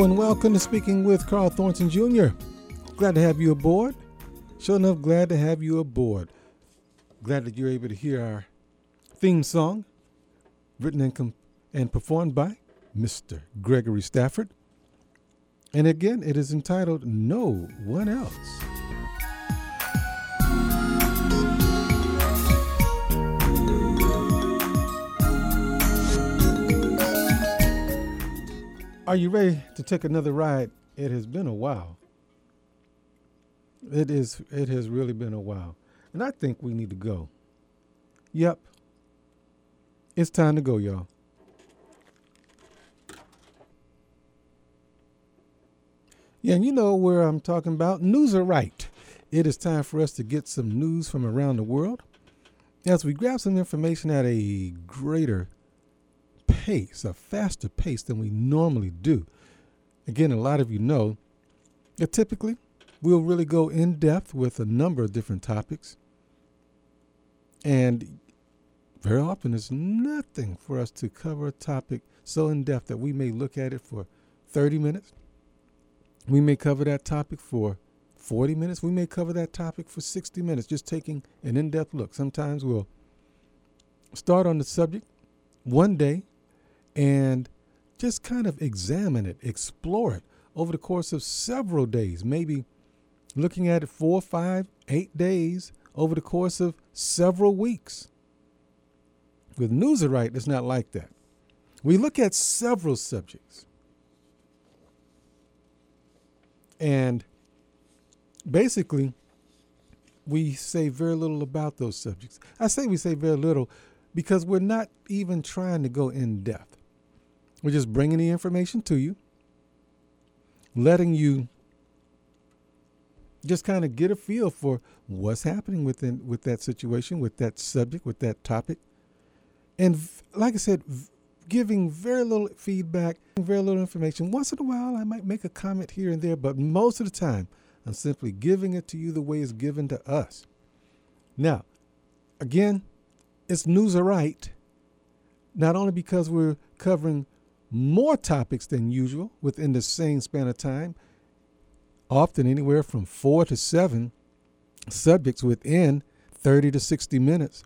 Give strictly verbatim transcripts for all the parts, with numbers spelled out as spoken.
and welcome to Speaking with Carl Thornton Junior Glad to have you aboard. Sure enough, glad to have you aboard. Glad that you're able to hear our theme song, written and, com- and performed by Mister Gregory Stafford. And again, it is entitled No One Else. Are you ready to take another ride? It has been a while. It is. It has really been a while. And I think we need to go. Yep. It's time to go, y'all. Yeah, and you know where I'm talking about. Newsarite. It is time for us to get some news from around the world as we grab some information at a greater pace, a faster pace than we normally do. Again, a lot of you know that typically we'll really go in depth with a number of different topics. And very often it's nothing for us to cover a topic so in depth that we may look at it for thirty minutes. We may cover that topic for forty minutes. We may cover that topic for sixty minutes, just taking an in-depth look. Sometimes we'll start on the subject one day and just kind of examine it, explore it over the course of several days, maybe looking at it four, five, eight days over the course of several weeks. With Newsarite, it's not like that. We look at several subjects. And basically, we say very little about those subjects. I say we say very little because we're not even trying to go in depth. We're just bringing the information to you, letting you just kind of get a feel for what's happening within with that situation, with that subject, with that topic. And v- like I said, v- giving very little feedback, very little information. Once in a while, I might make a comment here and there, but most of the time, I'm simply giving it to you the way it's given to us. Now, again, it's Newsarite, not only because we're covering more topics than usual within the same span of time, often anywhere from four to seven subjects within thirty to sixty minutes.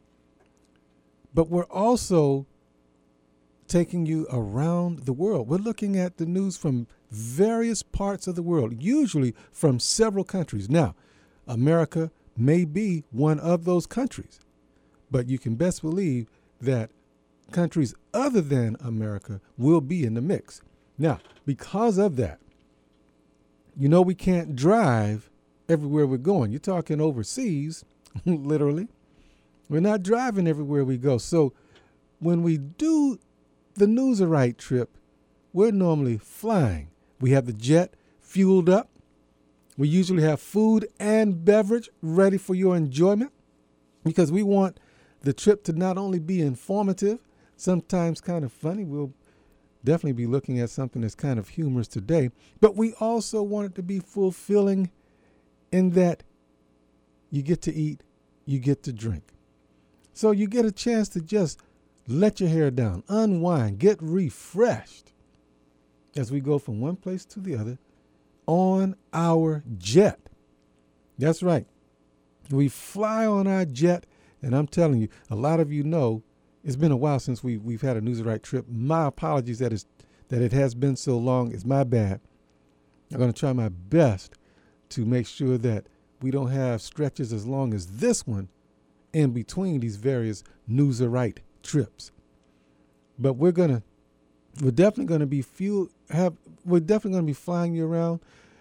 But we're also taking you around the world. We're looking at the news from various parts of the world, usually from several countries. Now, America may be one of those countries, but you can best believe that countries other than America will be in the mix. Now, because of that, you know we can't drive everywhere we're going. You're talking overseas, literally. We're not driving everywhere we go. So when we do the Newsarite trip, we're normally flying. We have the jet fueled up. We usually have food and beverage ready for your enjoyment because we want the trip to not only be informative, sometimes kind of funny. We'll definitely be looking at something that's kind of humorous today, but we also want it to be fulfilling in that you get to eat, you get to drink. So you get a chance to just let your hair down, unwind, get refreshed as we go from one place to the other on our jet. That's right. We fly on our jet, and I'm telling you, a lot of you know it's been a while since we, we've had a Newsarite trip. My apologies that, it's, that it has been so long. It's my bad. I'm going to try my best to make sure that we don't have stretches as long as this one in between these various Newsarite trips. But we're going to, we're definitely going to be fuel, have, we're definitely going to be flying you around.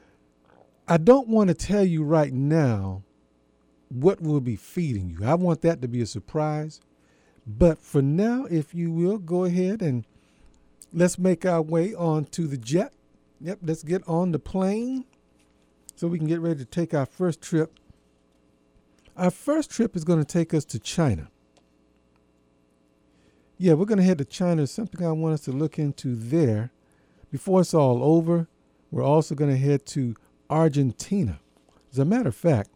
I don't want to tell you right now what we'll be feeding you. I want that to be a surprise. But for now, if you will, go ahead and let's make our way onto the jet. Yep, let's get on the plane so we can get ready to take our first trip. Our first trip is going to take us to China. Yeah, we're going to head to China. Something I want us to look into there. Before it's all over, we're also going to head to Argentina. As a matter of fact,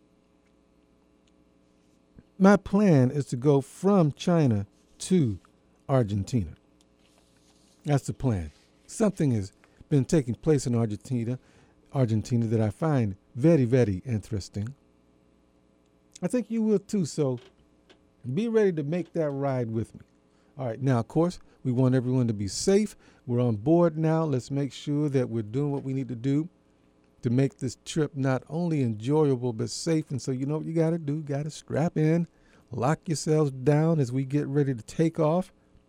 my plan is to go from China to Argentina. That's the plan. Something has been taking place in Argentina, Argentina that I find very, very interesting. I think you will too, so be ready to make that ride with me. All right, now, of course, we want everyone to be safe. We're on board now. Let's make sure that we're doing what we need to do to make this trip not only enjoyable but safe. And so you know what you got to do. Got to strap in, lock yourselves down as we get ready to take off.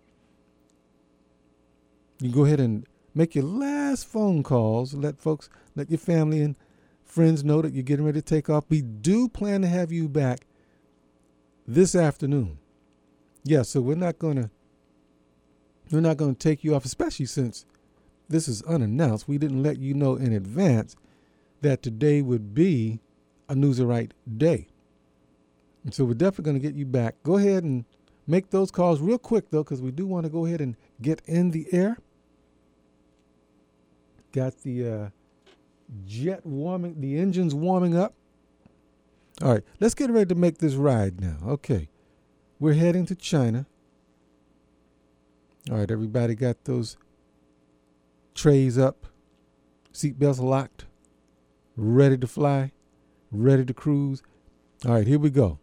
You go ahead and make your last phone calls. Let folks, let your family and friends know that you're getting ready to take off. We do plan to have you back this afternoon. Yeah, so we're not going to we're not going to take you off, especially since this is unannounced. We didn't let you know in advance that today would be a Newsarite day. And so we're definitely going to get you back. Go ahead and make those calls real quick, though, because we do want to go ahead and get in the air. Got the uh, jet warming, the engines warming up. All right, let's get ready to make this ride now. Okay, we're heading to China. All right, everybody got those trays up, seatbelts locked, ready to fly, ready to cruise. All right, here we go.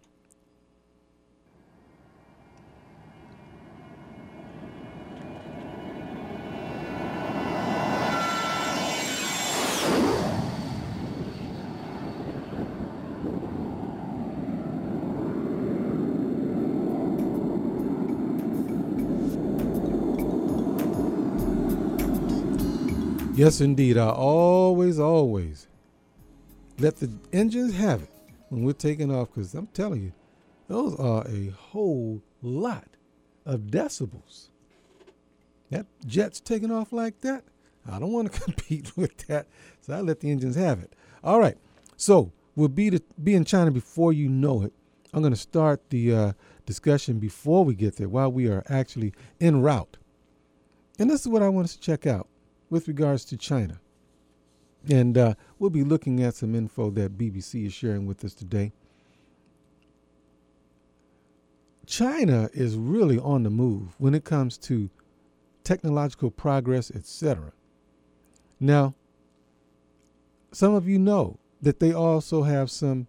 Yes, indeed. I always, always let the engines have it when we're taking off, because I'm telling you, those are a whole lot of decibels. That jet's taking off like that, I don't want to compete with that, so I let the engines have it. All right, so we'll be, to, be in China before you know it. I'm going to start the uh, discussion before we get there, while we are actually en route. And this is what I want us to check out with regards to China. And uh, we'll be looking at some info that B B C is sharing with us today. China is really on the move when it comes to technological progress, et cetera. Now, some of you know that they also have some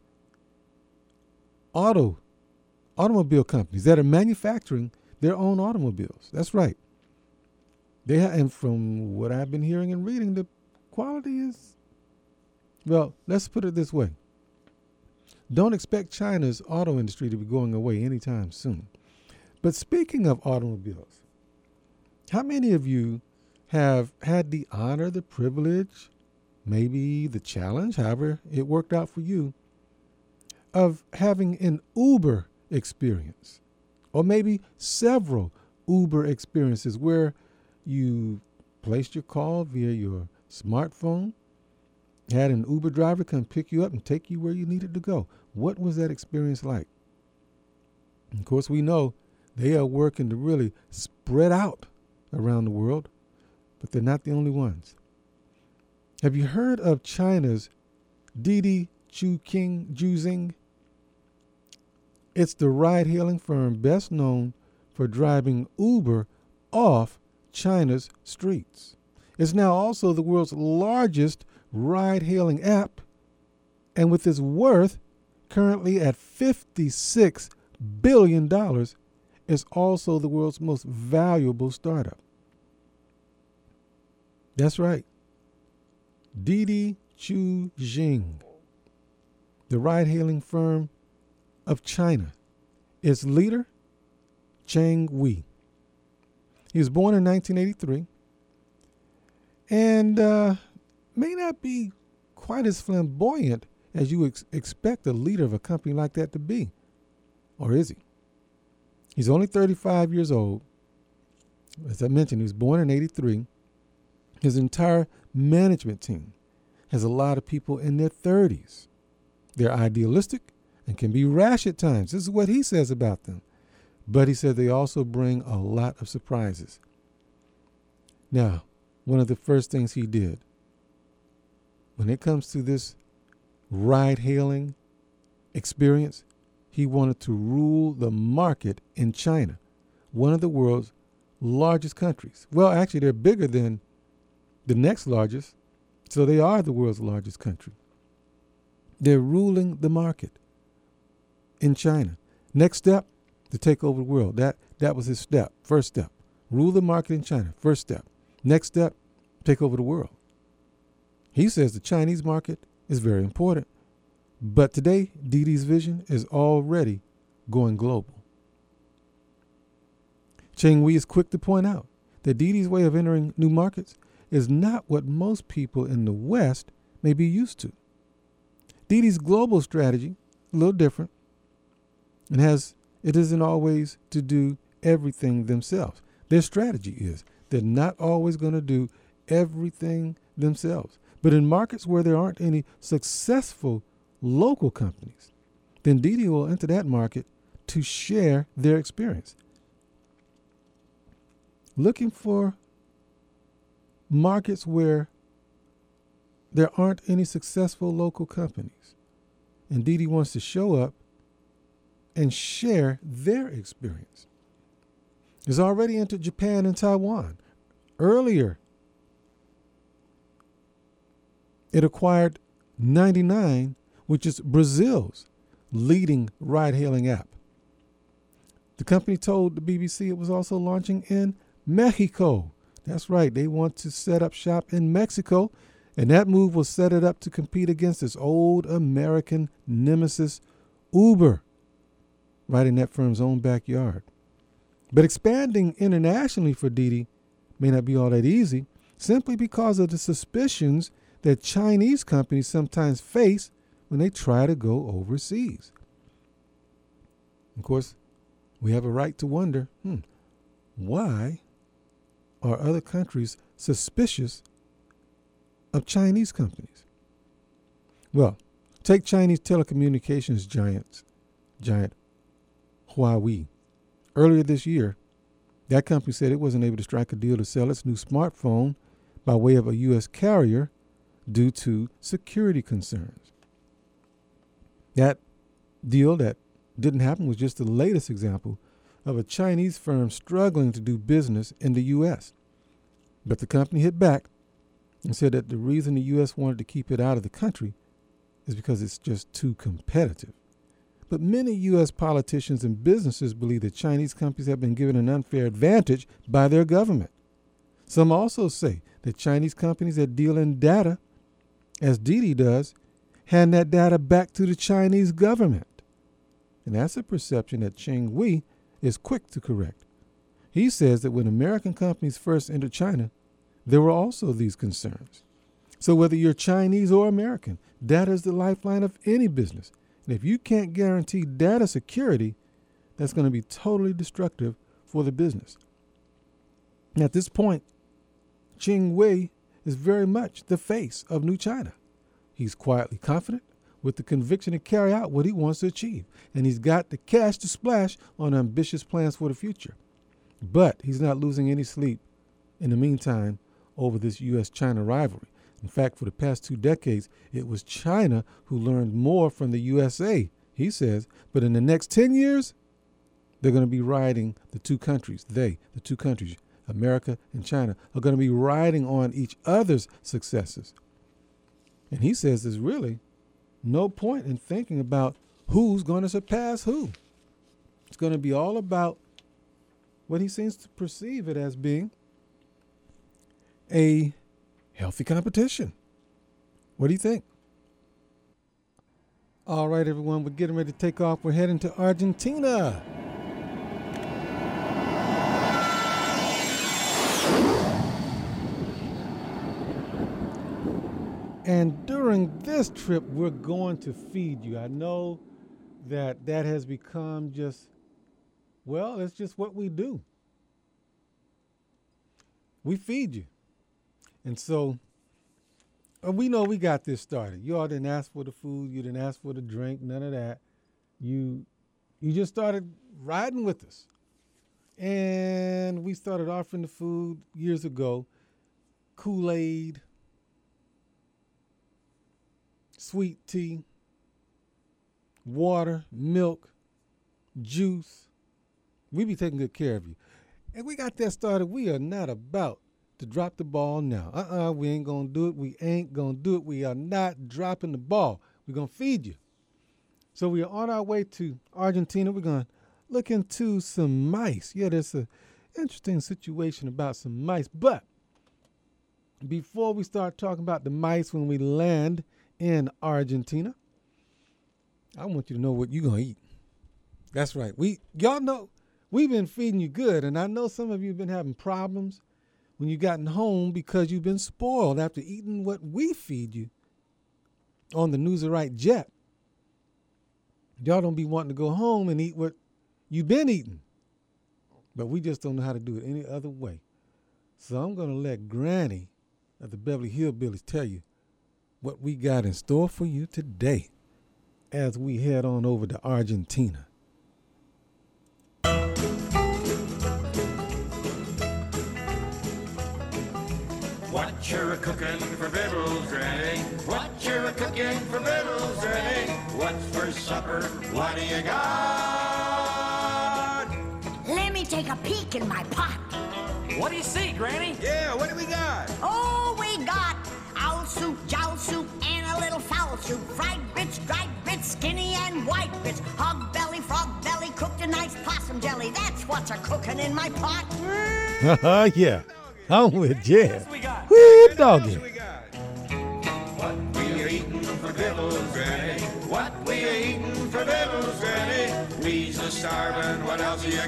auto automobile companies that are manufacturing their own automobiles. That's right. They ha- and from what I've been hearing and reading, the quality is, well, let's put it this way. Don't expect China's auto industry to be going away anytime soon. But speaking of automobiles, how many of you have had the honor, the privilege, maybe the challenge, however it worked out for you, of having an Uber experience, or maybe several Uber experiences where you placed your call via your smartphone, had an Uber driver come pick you up and take you where you needed to go? What was that experience like? And of course, we know they are working to really spread out around the world, but they're not the only ones. Have you heard of China's Didi Chuxing Juzing? It's the ride-hailing firm best known for driving Uber off China's streets. It's now also the world's largest ride-hailing app, and with its worth currently at fifty-six billion dollars, is also the world's most valuable startup. That's right. Didi Chuxing, the ride-hailing firm of China. Its leader, Chang Wei. He was born in nineteen eighty-three and uh, may not be quite as flamboyant as you ex- expect a leader of a company like that to be. Or is he? He's only thirty-five years old. As I mentioned, he was born in eighty-three. His entire management team has a lot of people in their thirties. They're idealistic and can be rash at times. This is what he says about them. But he said they also bring a lot of surprises. Now, one of the first things he did, when it comes to this ride-hailing experience, he wanted to rule the market in China, one of the world's largest countries. Well, actually, they're bigger than the next largest, so they are the world's largest country. They're ruling the market in China. Next step, to take over the world. That that was his step, first step. Rule the market in China, first step. Next step, take over the world. He says the Chinese market is very important. But today, Didi's vision is already going global. Cheng Wei is quick to point out that Didi's way of entering new markets is not what most people in the West may be used to. Didi's global strategy, a little different, and has it isn't always to do everything themselves. Their strategy is they're not always going to do everything themselves. But in markets where there aren't any successful local companies, then Didi will enter that market to share their experience. Looking for markets where there aren't any successful local companies. And Didi wants to show up and share their experience. It's already entered Japan and Taiwan. Earlier, it acquired ninety-nine, which is Brazil's leading ride-hailing app. The company told the B B C it was also launching in Mexico. That's right, they want to set up shop in Mexico, and that move will set it up to compete against its old American nemesis, Uber, right in that firm's own backyard. But expanding internationally for Didi may not be all that easy, simply because of the suspicions that Chinese companies sometimes face when they try to go overseas. Of course, we have a right to wonder, hmm, why are other countries suspicious of Chinese companies? Well, take Chinese telecommunications giants, giant Huawei. Earlier this year, that company said it wasn't able to strike a deal to sell its new smartphone by way of a U S carrier due to security concerns. That deal that didn't happen was just the latest example of a Chinese firm struggling to do business in the U S. But the company hit back and said that the reason the U S wanted to keep it out of the country is because it's just too competitive. But many U S politicians and businesses believe that Chinese companies have been given an unfair advantage by their government. Some also say that Chinese companies that deal in data, as Didi does, hand that data back to the Chinese government. And that's a perception that Cheng Wei is quick to correct. He says that when American companies first entered China, there were also these concerns. So whether you're Chinese or American, data is the lifeline of any business. And if you can't guarantee data security, that's going to be totally destructive for the business. And at this point, Cheng Wei is very much the face of New China. He's quietly confident with the conviction to carry out what he wants to achieve. And he's got the cash to splash on ambitious plans for the future. But he's not losing any sleep in the meantime over this U S China rivalry. In fact, for the past two decades, it was China who learned more from the U S A, he says. But in the next ten years, they're going to be riding the two countries. They, the two countries, America and China, are going to be riding on each other's successes. And he says there's really no point in thinking about who's going to surpass who. It's going to be all about what he seems to perceive it as being a healthy competition. What do you think? All right, everyone, we're getting ready to take off. We're heading to Argentina. And during this trip, we're going to feed you. I know that that has become just, well, it's just what we do. We feed you. And so uh, we know we got this started. You all didn't ask for the food. You didn't ask for the drink, none of that. You, you just started riding with us. And we started offering the food years ago. Kool-Aid, sweet tea, water, milk, juice. We be taking good care of you. And we got that started. We are not about to drop the ball now. Uh-uh, we ain't going to do it. We ain't going to do it. We are not dropping the ball. We're going to feed you. So we are on our way to Argentina. We're going to look into some mice. Yeah, there's an interesting situation about some mice. But before we start talking about the mice when we land in Argentina, I want you to know what you're going to eat. That's right. We y'all know we've been feeding you good, and I know some of you have been having problems when you gotten home because you've been spoiled after eating what we feed you on the Newsarite jet. Y'all don't be wanting to go home and eat what you've been eating, but we just don't know how to do it any other way. So I'm going to let Granny of the Beverly Hillbillies tell you what we got in store for you today as we head on over to Argentina. What you're cooking for victuals, Granny? What you're cooking for victuals, Granny? What's for supper? What do you got? Let me take a peek in my pot. What do you see, Granny? Yeah, what do we got? Oh, we got owl soup, jowl soup, and a little fowl soup. Fried bits, dried bits, skinny and white bits. Hog belly, frog belly, cooked in nice possum jelly. That's what's a cooking in my pot. Uh, yeah, I'm with Jed. Yes, we got. Woo, doggy. What we got? What we eating for victuals, Granny? What we eating for victuals, Granny? We's a starving. What else you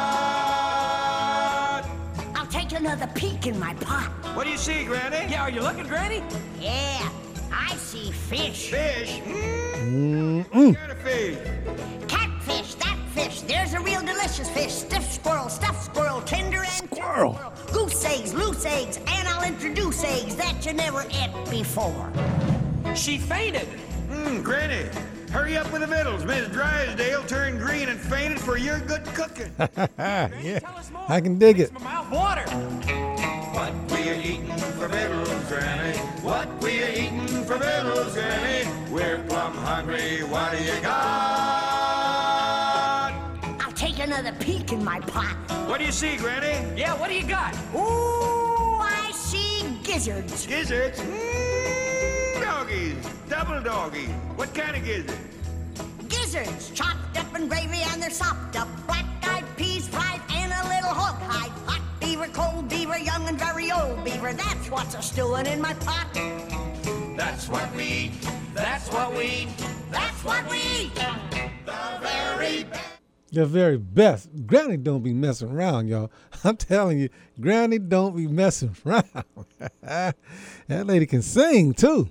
got? I'll take another peek in my pot. What do you see, Granny? Yeah, are you looking, Granny? Yeah, I see fish. Fish. Mm-mm. What kind of fish? Catfish, that fish. There's a real delicious fish. Stiff squirrel, stuffed squirrel, tender and Squirrel. goose eggs, loose eggs, and I'll introduce eggs that you never ate before. She fainted. Mmm, Granny, hurry up with the victuals. Miss Drysdale turned green and fainted for your good cooking. Yeah, Tell us more. I can dig it. Makes my mouth water. What we are eating for victuals, Granny? What we are eating for victuals, Granny? We're plumb hungry. What do you got? I'll take another peek in my pot. What do you see, Granny? Yeah, what do you got? Ooh, I see gizzards. Gizzards? Mmm, doggies. Double doggies. What kind of gizzard? Gizzards, chopped up in gravy and they're sopped up. Black-eyed peas fried and a little hog hide. Hot beaver, cold beaver, young and very old beaver. That's what's a stewing in my pot. That's what we eat. That's what we eat. That's what we eat. The very best. The very best. Granny don't be messing around, y'all. I'm telling you, Granny don't be messing around. That lady can sing, too.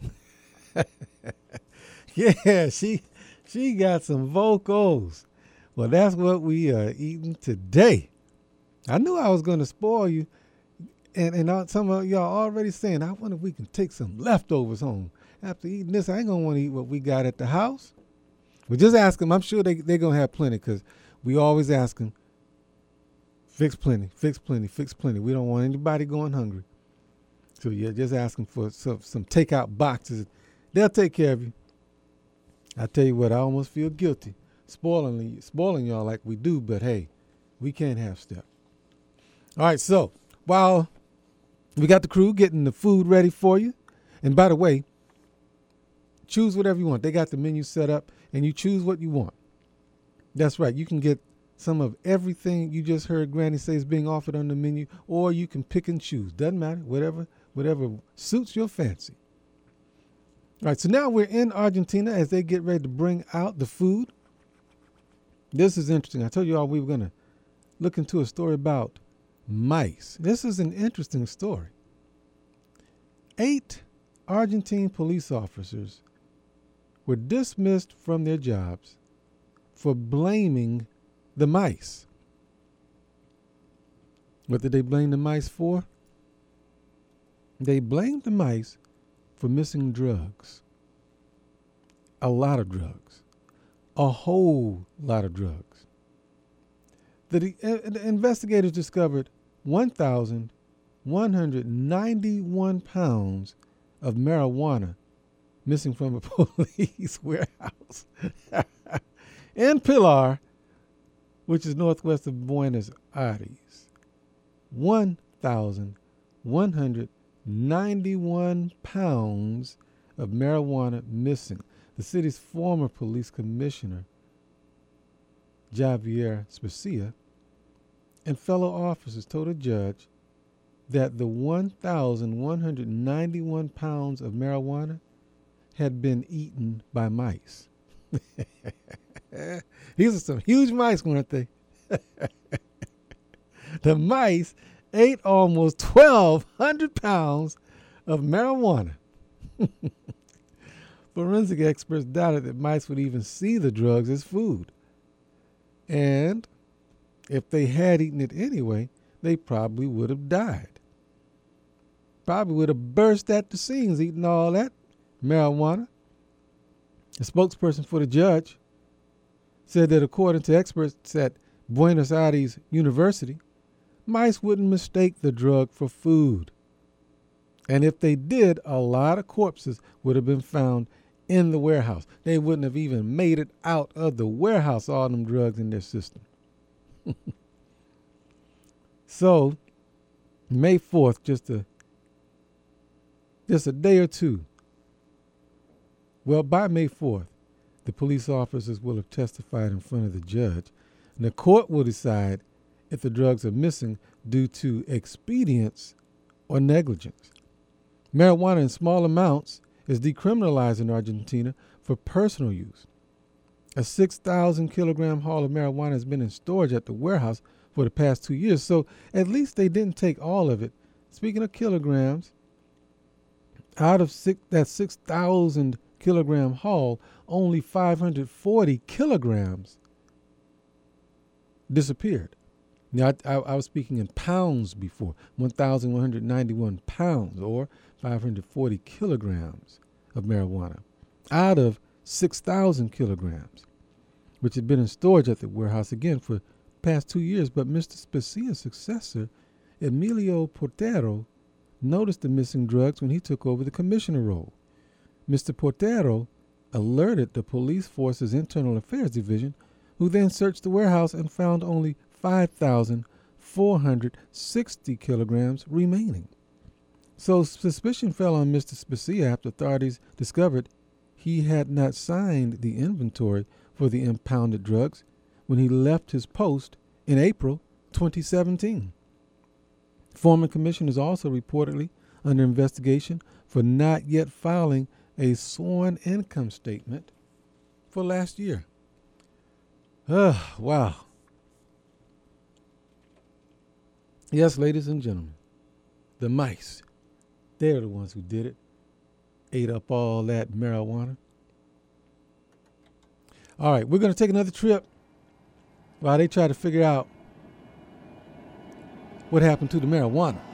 Yeah, she she got some vocals. Well, that's what we are eating today. I knew I was going to spoil you. And, and uh, some of y'all already saying, I wonder if we can take some leftovers home. After eating this, I ain't going to want to eat what we got at the house. Well, just ask them. I'm sure they, they're going to have plenty because we always ask them, fix plenty, fix plenty, fix plenty. We don't want anybody going hungry. So, yeah, just ask them for some, some takeout boxes. They'll take care of you. I tell you what, I almost feel guilty spoiling, spoiling y'all like we do, but hey, we can't have stuff. All right, so while we got the crew getting the food ready for you, and by the way, choose whatever you want. They got the menu set up, and you choose what you want. That's right. You can get some of everything you just heard Granny say is being offered on the menu, or you can pick and choose. Doesn't matter. Whatever, whatever suits your fancy. All right, so now we're in Argentina as they get ready to bring out the food. This is interesting. I told you all we were going to look into a story about mice. This is an interesting story. Eight Argentine police officers were dismissed from their jobs for blaming the mice. What did they blame the mice for? They blamed the mice for missing drugs. A lot of drugs. A whole lot of drugs. The, uh, the investigators discovered one thousand one hundred ninety-one pounds of marijuana missing from a police warehouse in Pilar, which is northwest of Buenos Aires. one thousand one hundred ninety-one pounds of marijuana missing. The city's former police commissioner, Javier Specia, and fellow officers told a judge that the one thousand one hundred ninety-one pounds of marijuana had been eaten by mice. These are some huge mice, weren't they? The mice ate almost twelve hundred pounds of marijuana. Forensic experts doubted that mice would even see the drugs as food. And if they had eaten it anyway, they probably would have died. Probably would have burst at the seams eating all that marijuana. A spokesperson for the judge said that according to experts at Buenos Aires University, mice wouldn't mistake the drug for food. And if they did, a lot of corpses would have been found in the warehouse. They wouldn't have even made it out of the warehouse, all them drugs in their system. So, May fourth, just a, just a day or two. Well, by May fourth, the police officers will have testified in front of the judge, and the court will decide if the drugs are missing due to expedience or negligence. Marijuana in small amounts is decriminalized in Argentina for personal use. A six thousand kilogram haul of marijuana has been in storage at the warehouse for the past two years, so at least they didn't take all of it. Speaking of kilograms, out of six, that six thousand kilogram haul, only five hundred forty kilograms disappeared. Now, I, I, I was speaking in pounds before, one thousand one hundred ninety-one pounds or five hundred forty kilograms of marijuana out of six thousand kilograms, which had been in storage at the warehouse again for the past two years. But Mister Specia's successor, Emilio Portero, noticed the missing drugs when he took over the commissioner role. Mister Portero alerted the police force's internal affairs division, who then searched the warehouse and found only five thousand four hundred sixty kilograms remaining. So suspicion fell on Mister Specia after authorities discovered he had not signed the inventory for the impounded drugs when he left his post in April twenty seventeen. Former commissioners also reportedly under investigation for not yet filing a sworn income statement for last year. Oh, wow. Yes, ladies and gentlemen, the mice, they're the ones who did it. Ate up all that marijuana. All right, we're going to take another trip while they try to figure out what happened to the marijuana.